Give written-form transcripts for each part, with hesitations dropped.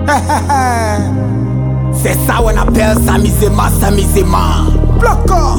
C'est ça on appelle Samizema. Bloco.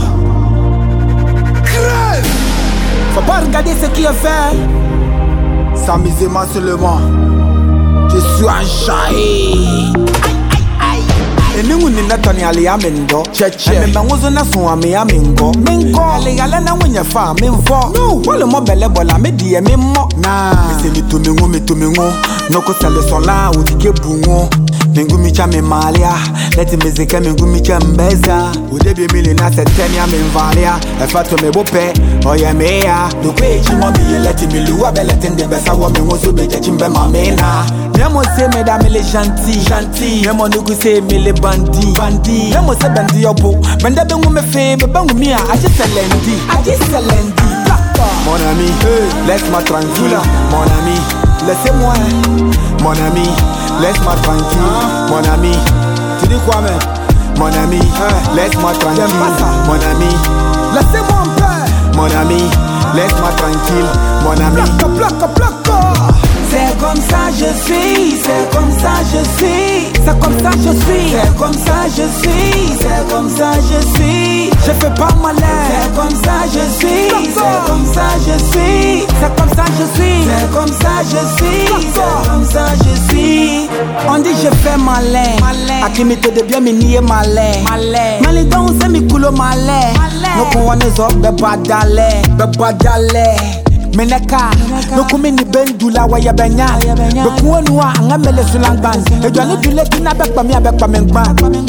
Crève. Faut pas regarder ce qui est fait. Samizema seulement. Je suis enjaillé. Eningu ni natani aliamendo cheche Emenguzo na suwa miamingo Mingo Aligale na wenye fa minfo No Wale mo bele bola me diye mimo Na Mise mitumingo Noko sale sola udike bungo Mingu micha mimalia Leti mizike mingu micha mbeza Udebi mili na setenia minvalia Efato mebope Oye mea Dukwe chimo biye leti miluwa Beletende besa wa mingozo beje chimbe mamena Nemo se mesdames les gentils Nemo nuku se me les bandits Nemo se bandi yobo Bende bengu me fe me bengu mia Aji selendi Mon ami, laisse-moi tranquille Mon ami, laissez-moi Mon ami, laisse-moi tranquille Mon ami, tu dis quoi même Mon ami, laisse-moi tranquille Mon ami, laissez-moi en paix Mon ami, laisse-moi tranquille Mon ami, plaque C'est comme ça je suis, c'est comme ça je suis, c'est comme ça je suis, c'est comme ça je suis, c'est comme ça je suis. Je fais pas malin, c'est comme ça je suis, c'est comme ça je suis, c'est comme ça je suis, c'est comme ça je suis, c'est comme ça je suis. On dit je fais malin, akimite de bien me nier malin, malin donc c'est mi coulo malin. No qu'on est op bebadale. Meneka, no kumini bendula wa ya benya. Bekuwa nuwa angamele sulangban. Ejwani dule tina bekpa mengba.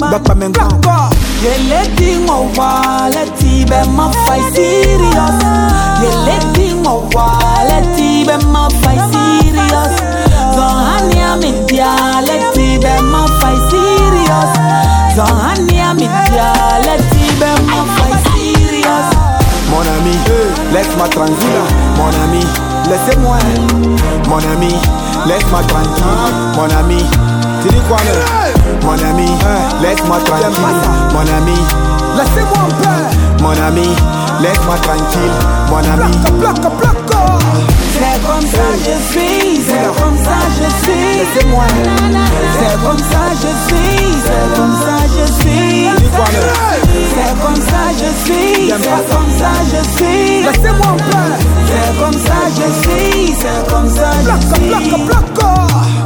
Yeleti ngowa, leti be ma fai serious. Yeleti ngowa, leti be ma fai serious. Zohania media, leti be ma fai serious. Zohania media, leti be ma fai serious. Mon ami, laisse-moi tranquille. Mon ami, laissez-moi. Mon ami, laisse-moi tranquille. Mon ami, tu dis quoi même Mon ami, laisse-moi tranquille. Mon ami, laissez-moi en paix. Mon ami, laisse-moi tranquille. Mon ami, plaque. C'est comme ça je suis, c'est comme ça je suis. Laissez-moi. C'est comme ça je suis, c'est comme ça je suis. C'est comme ça je suis, c'est comme ça je suis. Laissez-moi en paix. C'est comme ça je suis, c'est comme ça je suis. Plaque.